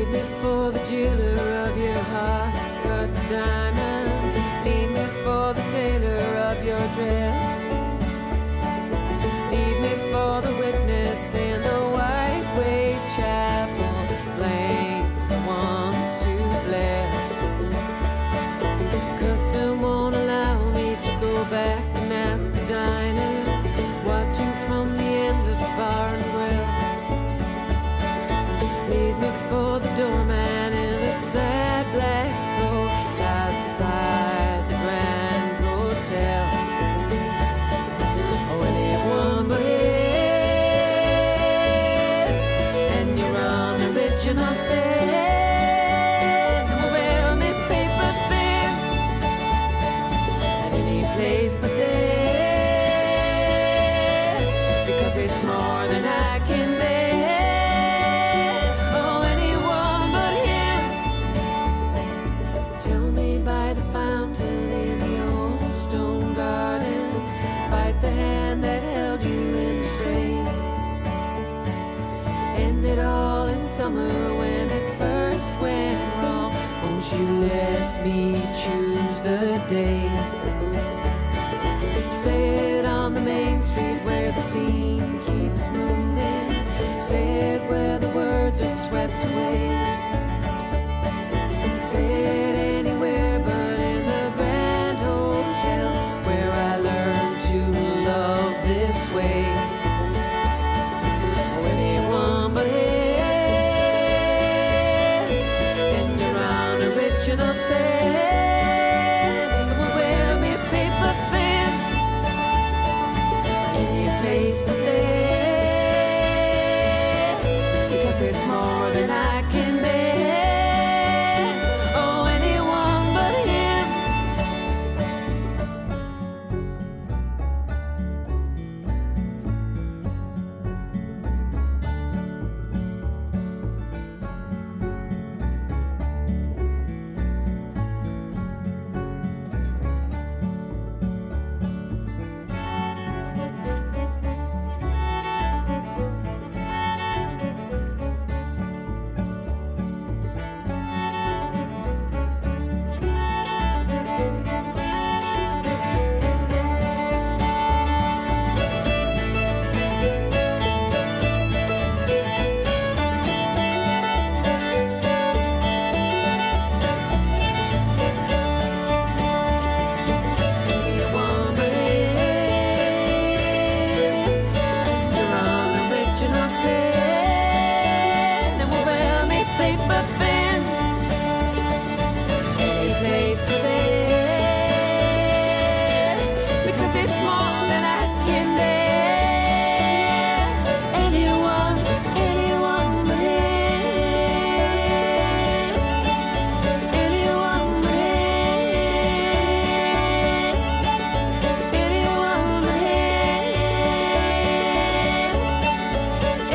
me for the jeweler of your heart, cut diamond. Leave me for the tailor of your dress. Leave me for the witness in the white wave chapel. Blank the one to bless. Custom won't allow me to go back and ask the diners, watching from the endless bar and grill. Leave me for the doorman in the sad black coat outside the Grand Hotel. Oh, anyone but him, and your unoriginal set will wear me paper thin at any place but there, because it's more than I can bear. Oh, anyone but him. Tell me by the fountain in the old stone garden, bite the hand that held you in strain. End it all in summer when it first went wrong. Won't you let me choose the day? Say it on the main street where the scene keeps moving. Say it where the words are swept away. Say it anywhere but in the Grand Hotel, where I learned to love this way. Oh, anyone but him, and your unoriginal set will wear me paper thin any place but there, because it's more than I can bear. Oh, anyone but him. Anyone but him, and your unoriginal set will wear me paper thin any place but there, because it's more than I can bear. Anyone but him, anyone but him, anyone but him,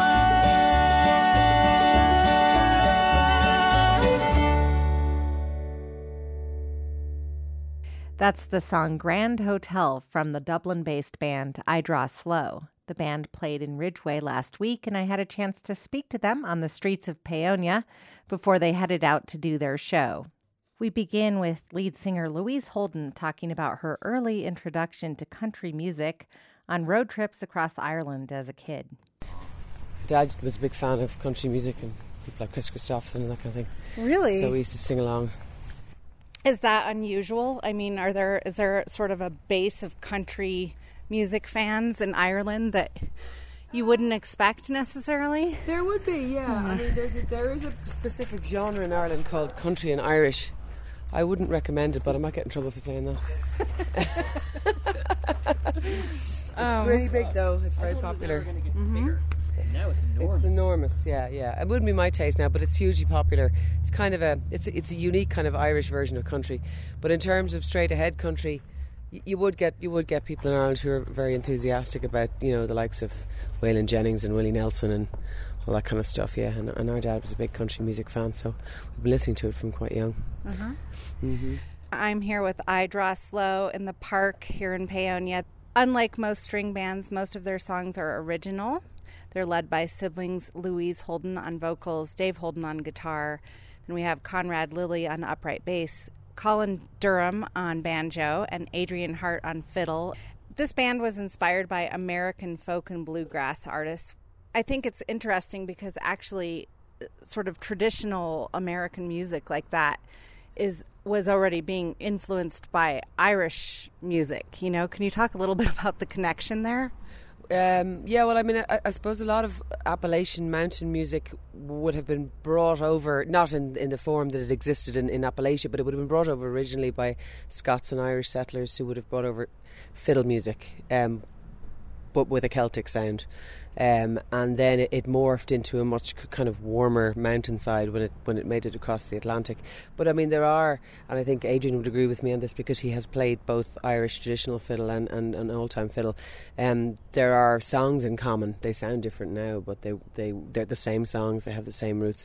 anyone. That's the song Grand Hotel from the Dublin-based band I Draw Slow. The band played in Ridgeway last week, and I had a chance to speak to them on the streets of Paonia before they headed out to do their show. We begin with lead singer Louise Holden talking about her early introduction to country music on road trips across Ireland as a kid. Dad was a big fan of country music and people like Chris Christopherson and that kind of thing. Really? So we used to sing along. Is that unusual? I mean, is there sort of a base of country music fans in Ireland that you wouldn't expect necessarily? There would be, yeah. I mean, there is a specific genre in Ireland called country and Irish. I wouldn't recommend it, but I might get in trouble for saying that. It's pretty big, though. It's very popular. Now it's enormous. It's enormous, yeah. It wouldn't be my taste now, but it's hugely popular. It's kind of it's a unique kind of Irish version of country. But in terms of straight ahead country, you would get people in Ireland who are very enthusiastic about, you know, the likes of Waylon Jennings and Willie Nelson and all that kind of stuff, yeah. And our dad was a big country music fan, so we've been listening to it from quite young. I'm here with I Draw Slow in the park here in Paonia. Unlike most string bands, most of their songs are original. They're led by siblings Louise Holden on vocals, Dave Holden on guitar. Then we have Conrad Lilly on upright bass, Colin Durham on banjo, and Adrian Hart on fiddle. This band was inspired by American folk and bluegrass artists. I think it's interesting because actually sort of traditional American music like that was already being influenced by Irish music. Can you talk a little bit about the connection there? Well, I mean, I suppose a lot of Appalachian mountain music would have been brought over, not in the form that it existed in Appalachia, but it would have been brought over originally by Scots and Irish settlers who would have brought over fiddle music, but with a Celtic sound. And then it morphed into a much kind of warmer mountainside when it made it across the Atlantic. But I mean, there are, and I think Adrian would agree with me on this because he has played both Irish traditional fiddle and old-time fiddle. There are songs in common. They sound different now, but they're the same songs. They have the same roots.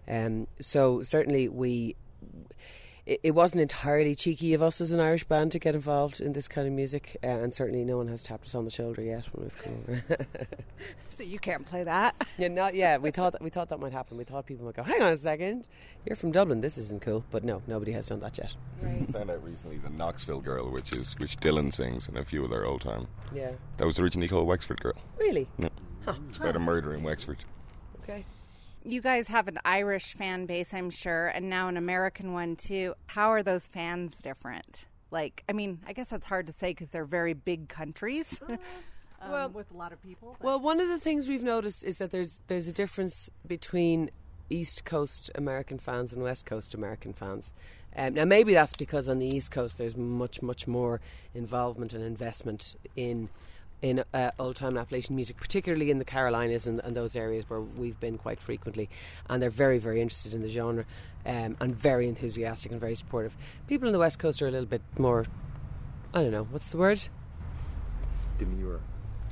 So certainly it wasn't entirely cheeky of us as an Irish band to get involved in this kind of music, and certainly no one has tapped us on the shoulder yet when we've come over. So you can't play that? Yeah, not yet. We thought that might happen. We thought people might go, hang on a second, you're from Dublin, this isn't cool. But no, nobody has done that yet. Right. I found out recently the Knoxville Girl, which Dylan sings in a few of their old time. Yeah. That was originally called Wexford Girl. Really? Yeah. Huh. It's about a murder in Wexford. Okay. You guys have an Irish fan base, I'm sure, and now an American one too. How are those fans different? I guess that's hard to say because they're very big countries with a lot of people. Well, one of the things we've noticed is that there's a difference between East Coast American fans and West Coast American fans. Now, maybe that's because on the East Coast there's much, much more involvement and investment in old-time Appalachian music, particularly in the Carolinas and those areas where we've been quite frequently, and they're very, very interested in the genre and very enthusiastic and very supportive. People in the West Coast are a little bit more, I don't know, what's the word? Demure.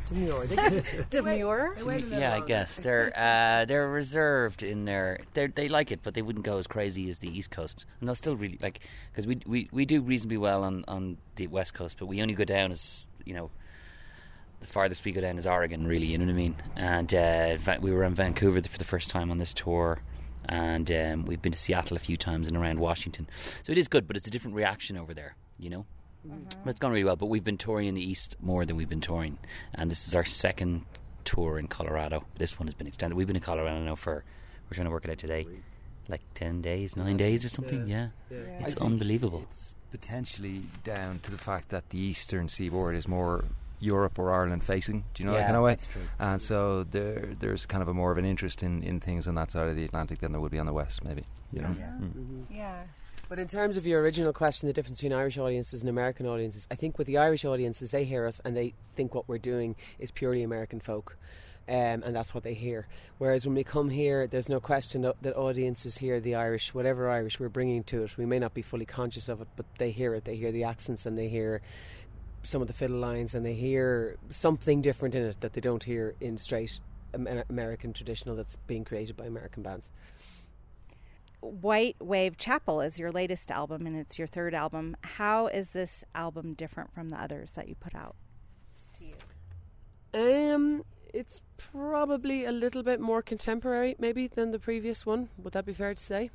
Demure? Yeah, I guess they're reserved in they like it, but they wouldn't go as crazy as the East Coast, and they'll still really because we do reasonably well on the West Coast, but we only go down as the farthest we go down is Oregon, really, you know what I mean? And we were in Vancouver for the first time on this tour, and we've been to Seattle a few times and around Washington. So it is good, but it's a different reaction over there, Mm-hmm. But it's gone really well. But we've been touring in the East more than we've been touring, and this is our second tour in Colorado. This one has been extended. We've been in Colorado now we're trying to work it out today, like 10 days, 9 days or something. Yeah. It's unbelievable. It's potentially down to the fact that the eastern seaboard is more Europe or Ireland facing, do you know that kind of way? That's true. And so there's kind of a more of an interest in things on that side of the Atlantic than there would be on the west, maybe. Yeah. But in terms of your original question, the difference between Irish audiences and American audiences, I think with the Irish audiences, they hear us and they think what we're doing is purely American folk, and that's what they hear. Whereas when we come here, there's no question that audiences hear the Irish, whatever Irish we're bringing to it. We may not be fully conscious of it, but they hear it. They hear the accents and they hear some of the fiddle lines, and they hear something different in it that they don't hear in straight American traditional that's being created by American bands. White Wave Chapel is your latest album, and it's your third album. How is this album different from the others that you put out to you? It's probably a little bit more contemporary maybe than the previous one. Would that be fair to say?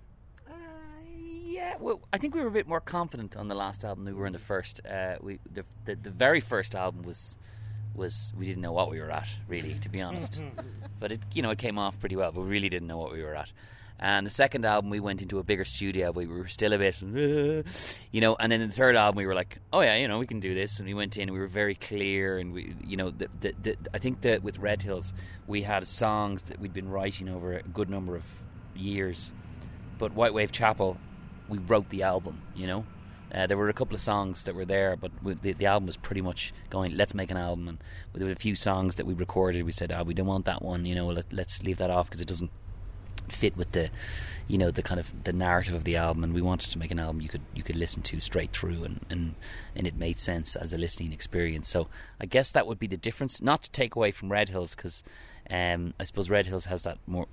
Yeah, well, I think we were a bit more confident on the last album than we were in the first. The very first album was we didn't know what we were at, really, to be honest. But it came off pretty well, but we really didn't know what we were at. And the second album, we went into a bigger studio, but we were still a bit, and then in the third album, we were like, oh yeah, we can do this. And we went in, and we were very clear, and we, I think that with Red Hills, we had songs that we'd been writing over a good number of years. But White Wave Chapel, we wrote the album, There were a couple of songs that were there, but the album was pretty much going, let's make an album. And there were a few songs that we recorded. We said, we don't want that one, let's leave that off because it doesn't fit with the kind of the narrative of the album, and we wanted to make an album you could listen to straight through, and it made sense as a listening experience. So I guess that would be the difference, not to take away from Red Hills, because I suppose Red Hills has that more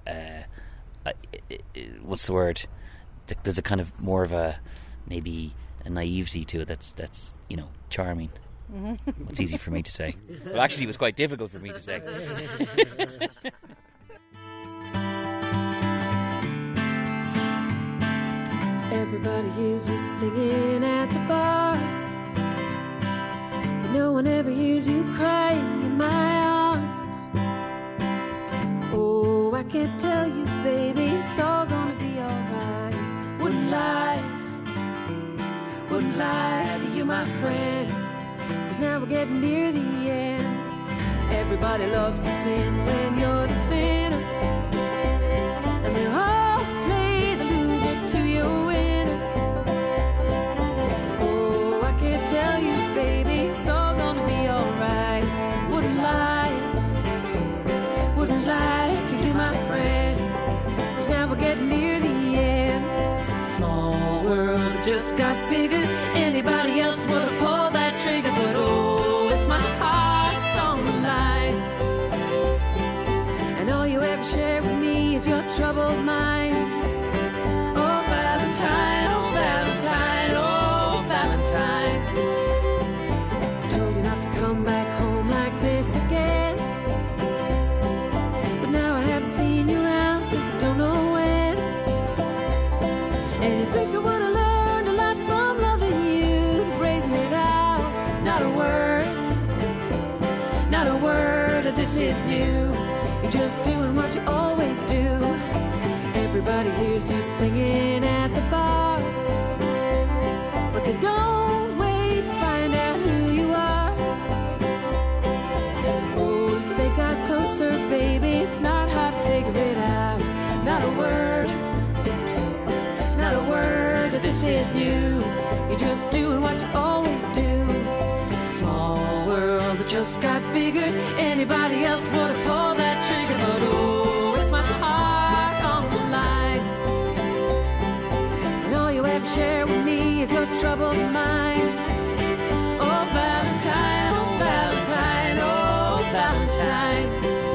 what's the word, there's a kind of more of a maybe a naivety to it that's charming, It's easy for me to say. Well, actually, it was quite difficult for me to say. Everybody hears you singing at the bar, but no one ever hears you crying in my arms. Oh, I can't tell you, baby, it's all gonna be alright. Wouldn't lie to you, my friend, 'cause now we're getting near the end. Everybody loves the sin when you're the sinner, and they'll all play the loser to your winner. Oh, I can't tell you, baby, it's all gonna be alright. Wouldn't lie to you, my friend, 'cause now we're getting near the end. Small world, it just got bigger. Anybody else would have pulled that trigger, but oh, it's my heart's on the line. And all you ever share with me is your troubled mind. Oh, Valentine, oh, Valentine, oh, Valentine. I told you not to come back home like this again, but now I haven't seen you around since I don't know when. And you think I would have learned a lot from loving you, to brazen it out. Not a word of this is new. You're just doing what you always do. Everybody hears you singing at the bar, but they don't wait to find out who you are. Oh, if they got closer, baby, it's not hard to figure it out. Not a word of this is new. You're just doing what you always do. Small world that just got bigger. Anybody else would have pulled that trigger, but oh, it's my heart on the line. And all you ever share with me is your troubled mind. Oh, Valentine, oh, Valentine, oh, Valentine.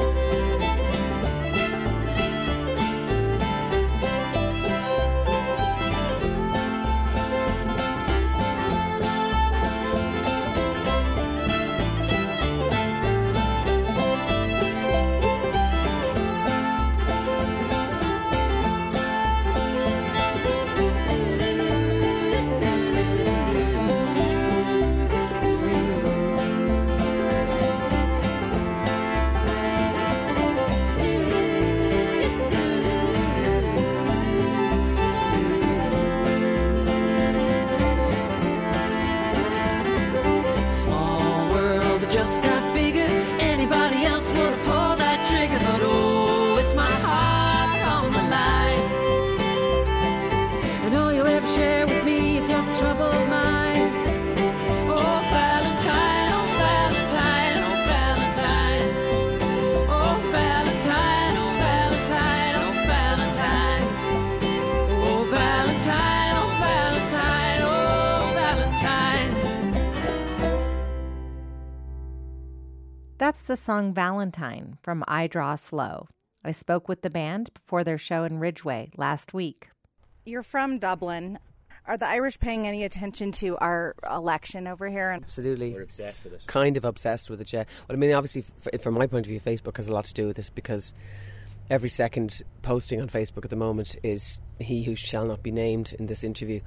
That's the song Valentine from I Draw Slow. I spoke with the band before their show in Ridgeway last week. You're from Dublin. Are the Irish paying any attention to our election over here? Absolutely. We're obsessed with it. Kind of obsessed with it, yeah. Well, I mean, obviously, from my point of view, Facebook has a lot to do with this, because every second posting on Facebook at the moment is he who shall not be named in this interview.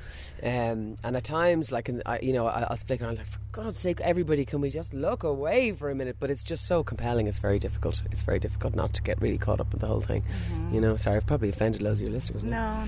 And at times, like, I'll flick around, like, for God's sake, everybody, can we just look away for a minute? But it's just so compelling, it's very difficult. It's very difficult not to get really caught up with the whole thing. Mm-hmm. You know, sorry, I've probably offended loads of your listeners. No,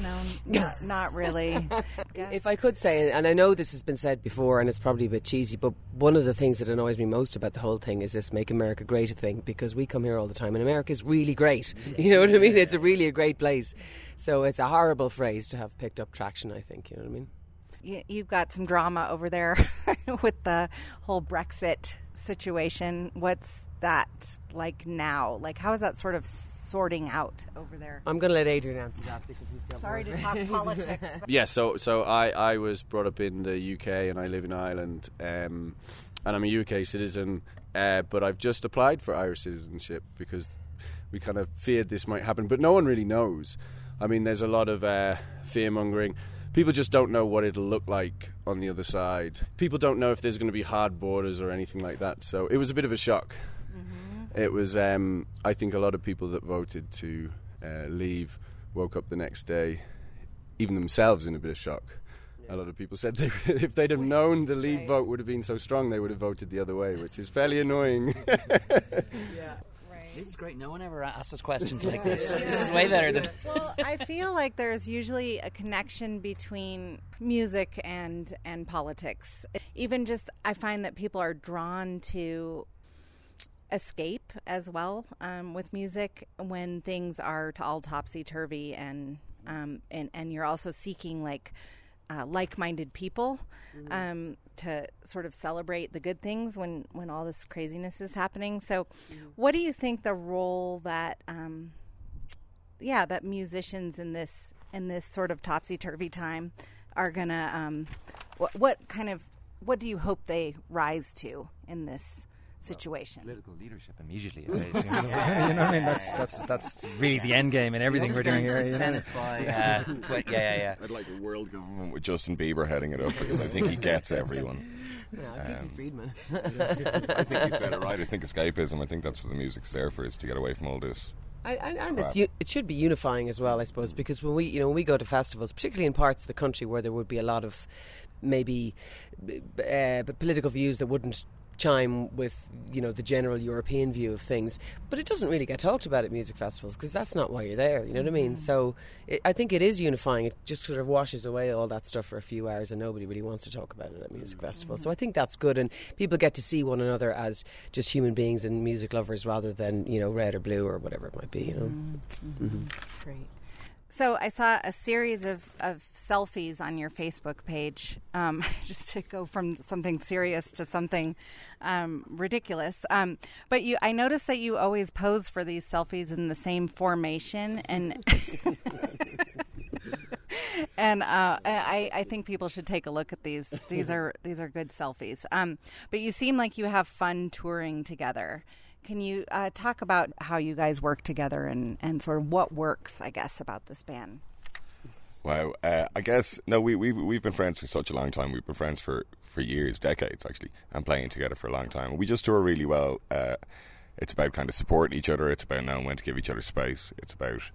not really. If I could say, and I know this has been said before and it's probably a bit cheesy, but one of the things that annoys me most about the whole thing is this Make America Great thing, because we come here all the time and America is really great. You know what I mean? It's really a great place. So it's a horrible phrase to have picked up traction, I think. You know what I mean? You've got some drama over there with the whole Brexit situation. What's that like now? Like, how is that sort of sorting out over there? I'm going to let Adrian answer that, because he's got Sorry more. to talk politics. Yeah, so I was brought up in the UK and I live in Ireland, and I'm a UK citizen, but I've just applied for Irish citizenship because we kind of feared this might happen, but no one really knows. I mean, there's a lot of fear-mongering. people just don't know what it'll look like on the other side. People don't know if there's going to be hard borders or anything like that. So it was a bit of a shock. It was, I think, a lot of people that voted to leave woke up the next day, even themselves, in a bit of shock. A lot of people said if they'd have known the Leave vote would have been so strong, they would have voted the other way, which is fairly annoying. This is great. No one ever asked us questions like this. This is way better than... Well, I feel like there's usually a connection between music and politics. Even just, I find that people are drawn to escape as well with music when things are all topsy-turvy, and you're also seeking like-minded people to sort of celebrate the good things when all this craziness is happening. So what do you think the role that that musicians in this sort of topsy-turvy time are gonna what do you hope they rise to in this situation? Political leadership immediately. You know what I mean? That's really the end game in everything we're doing here. You know? I'd like a world government with Justin Bieber heading it up, because I think he gets everyone. Yeah, I think Friedman. I think you said it right. I think escapism. I think that's what the music's there for, is to get away from all this. And it should be unifying as well, I suppose, because when we go to festivals, particularly in parts of the country where there would be a lot of maybe political views that wouldn't chime with the general European view of things, but it doesn't really get talked about at music festivals because that's not why you're there, you know what I mean? So I think it is unifying. It just sort of washes away all that stuff for a few hours, and nobody really wants to talk about it at music festivals. So I think that's good, and people get to see one another as just human beings and music lovers rather than red or blue or whatever it might be. Great. So I saw a series of selfies on your Facebook page, just to go from something serious to something ridiculous. But I noticed that you always pose for these selfies in the same formation, and and I think people should take a look at these. These are good selfies. But you seem like you have fun touring together. Can you talk about how you guys work together and sort of what works, I guess, about this band? Wow, I guess we've been friends for such a long time. We've been friends for years, decades actually, and playing together for a long time. We just tour really well. It's about kind of supporting each other. It's about knowing when to give each other space. It's about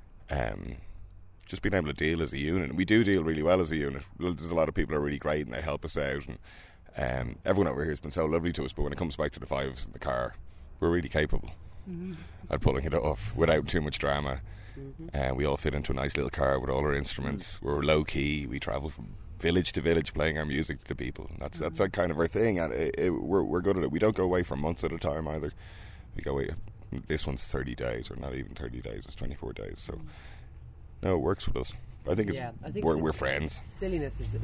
just being able to deal as a unit. We do deal really well as a unit. There's a lot of people who are really great and they help us out. And everyone over here has been so lovely to us. But when it comes back to the five of us in the car, we're really capable at pulling it off without too much drama. We all fit into a nice little car with all our instruments. We're low key. We travel from village to village playing our music to people. That's like kind of our thing, and we're good at it. We don't go away for months at a time either. We go away. This one's 30 days, or not even 30 days. It's 24 days. So no, it works with us. I think we're friends. Silliness is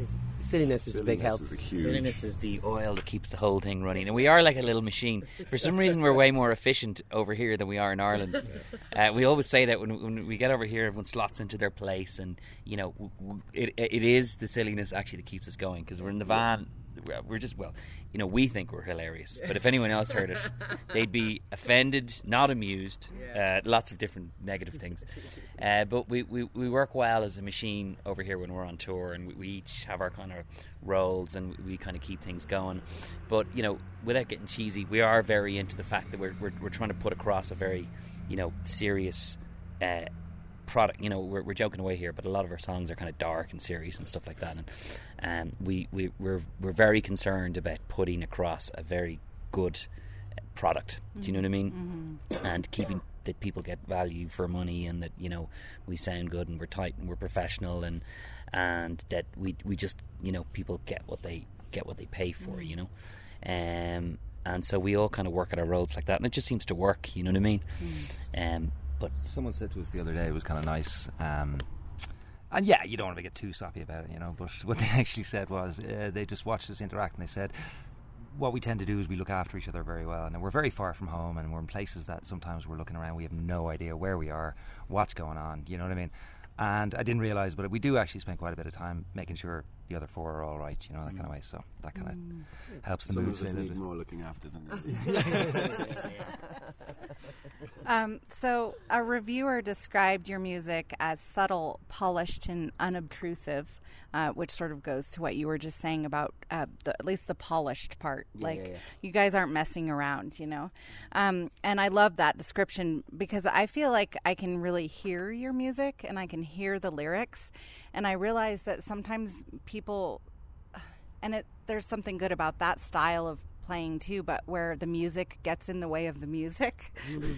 a big help. Silliness is the oil that keeps the whole thing running, and we are like a little machine. For some reason, we're way more efficient over here than we are in Ireland. We always say that when we get over here, everyone slots into their place, and it is the silliness actually that keeps us going, because we're in the van. We're just, we think we're hilarious, but if anyone else heard it, they'd be offended, not amused, lots of different negative things. But we work well as a machine over here when we're on tour, and we each have our kind of roles, and we kind of keep things going. But without getting cheesy, we are very into the fact that we're trying to put across a very serious product. We're joking away here, but a lot of our songs are kind of dark and serious and stuff like that, and we're very concerned about putting across a very good product. Do you know what I mean? And keeping that people get value for money, and that we sound good and we're tight and we're professional, and that we just people get what they pay for. And so we all kind of work at our roles like that, and it just seems to work. You know what I mean? But someone said to us the other day, it was kind of nice, and you don't want to get too soppy about it, but what they actually said was they just watched us interact, and they said what we tend to do is we look after each other very well, and we're very far from home, and we're in places that sometimes we're looking around, we have no idea where we are, what's going on, you know what I mean? And I didn't realise, but we do actually spend quite a bit of time making sure the other four are all right, you know, that kind of way. So that kind of helps the Some mood of us stay a need little bit. more looking after than others. So a reviewer described your music as subtle, polished, and unobtrusive, which sort of goes to what you were just saying about at least the polished part. You guys aren't messing around, you know. And I love that description because I feel like I can really hear your music and I can hear the lyrics. And I realize that sometimes people, and there's something good about that style of playing too, but where the music gets in the way of the music.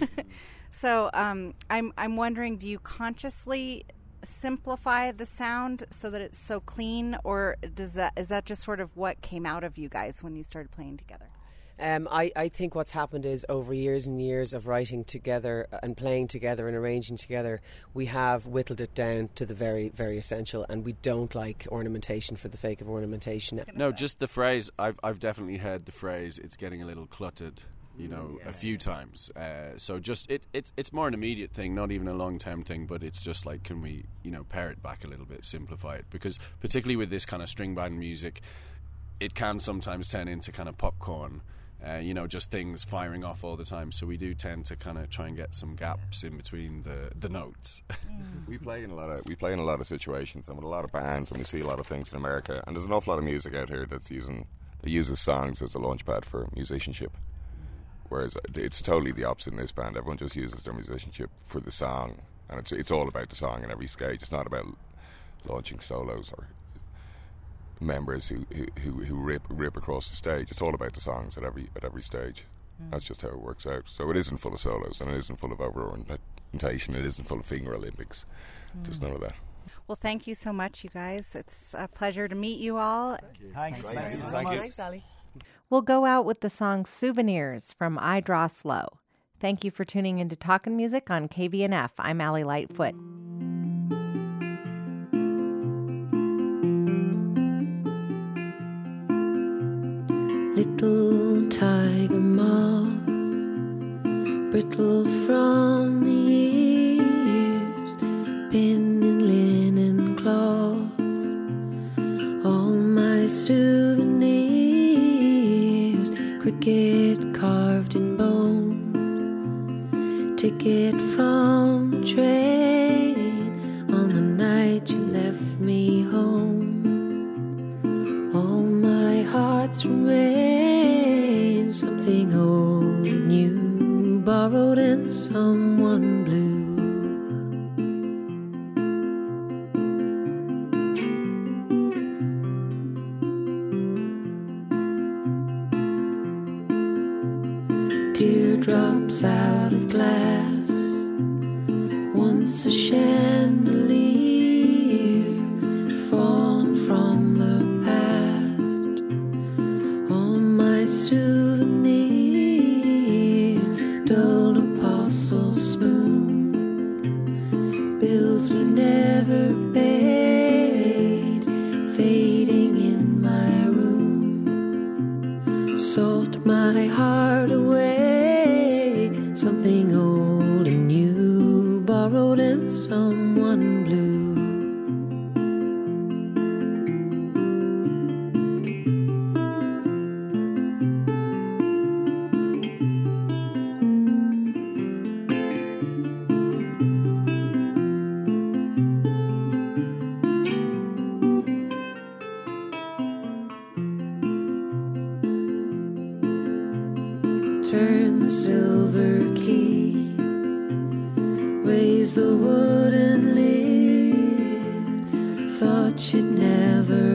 So I'm wondering, do you consciously simplify the sound so that it's so clean, or is that just sort of what came out of you guys when you started playing together? I think what's happened is over years and years of writing together and playing together and arranging together, we have whittled it down to the very, very essential, and we don't like ornamentation for the sake of ornamentation. No, just the phrase. I've definitely heard the phrase. It's getting a little cluttered, you know, a few times. So just it's more an immediate thing, not even a long term thing. But it's just like, can we, you know, pare it back a little bit, simplify it? Because particularly with this kind of string band music, it can sometimes turn into kind of popcorn. You know, just things firing off all the time. So we do tend to kind of try and get some gaps in between the notes. We play in a lot of situations and with a lot of bands, and we see a lot of things in America. And there's an awful lot of music out here that uses songs as a launchpad for musicianship. Whereas it's totally the opposite in this band. Everyone just uses their musicianship for the song, and it's all about the song in every stage. It's not about launching solos or members who rip across the stage. It's all about the songs at every stage. That's just how it works out. So it isn't full of solos, and it isn't full of over-ornamentation. It isn't full of finger Olympics. Just none of that. Well, thank you so much, you guys. It's a pleasure to meet you all. Thanks. Thanks, Sally. We'll go out with the song Souvenirs from I Draw Slow. Thank you for tuning into Talkin' Music on KVNF. I'm Allie Lightfoot. Little tiger moth, brittle from the years, pinned in linen cloths, all my souvenirs, cricket carved in bone, ticket from the train on the night you left me home. All my hearts remain, something old, new, borrowed and someone blue. Teardrops out of glass, once a chandelier, fallen from the past. All my souvenirs, dulled apostle spoon, bills we never paid, fading in my room. Salt my heart away, something old and new, borrowed and someone blue. Turn the silver key, raise the wooden lid. Thought you'd never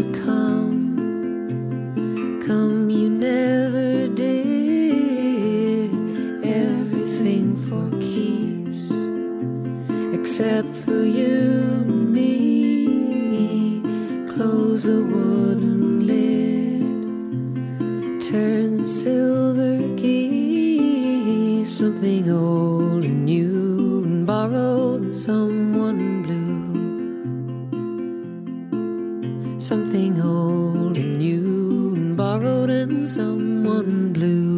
come, come you never did. Everything for keeps, except for you and me. Close the wooden lid, turn the silver key, something old and new and borrowed and someone blue. Something old and new and borrowed and someone blue.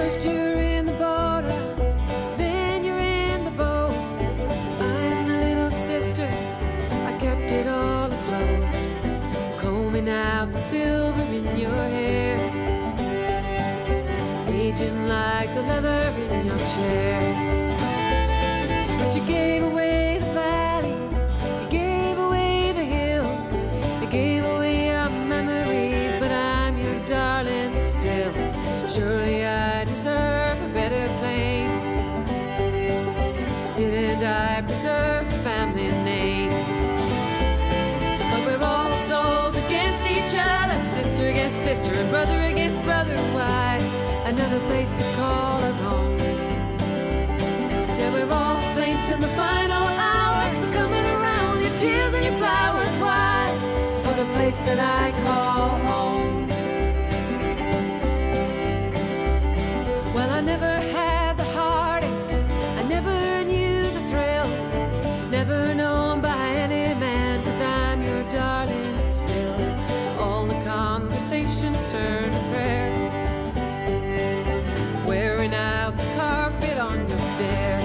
First you're in the boathouse, then you're in the boat. I'm the little sister, I kept it all afloat, combing out the silver in your hair, aging like the leather in your chair. But you gave away the valley, you gave away the hill, you gave away our memories, but I'm your darling still. Surely I deserve a better claim. Didn't I preserve the family name? But we're all souls against each other, sister against sister and brother against brother. Why another place to call our home? Yeah, we're all saints in the final hour, coming around with your tears and your flowers. Why? For the place that I call home. Well, I never had the heartache, I never knew the thrill, never known by any man, 'cause I'm your darling still. All the conversations turn to prayer, wearing out the carpet on your stair,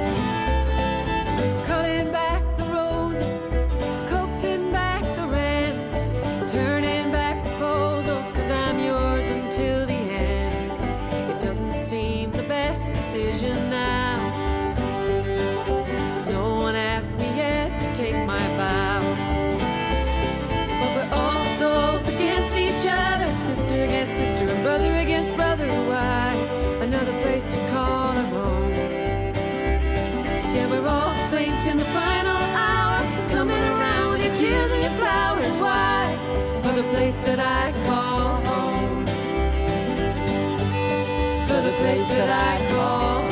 cutting back the roses, coaxing back the rents, turning back proposals, 'cause I'm yours until the end. It doesn't seem the best decision now. No one asked me yet to take my vow, but we're all souls against each other, sister against sister and brother against brother. Why another place to call our home? Yeah, we're all saints in the final hour, coming around with your tears and your flowers. Why? For the place that I call home. For the place that I call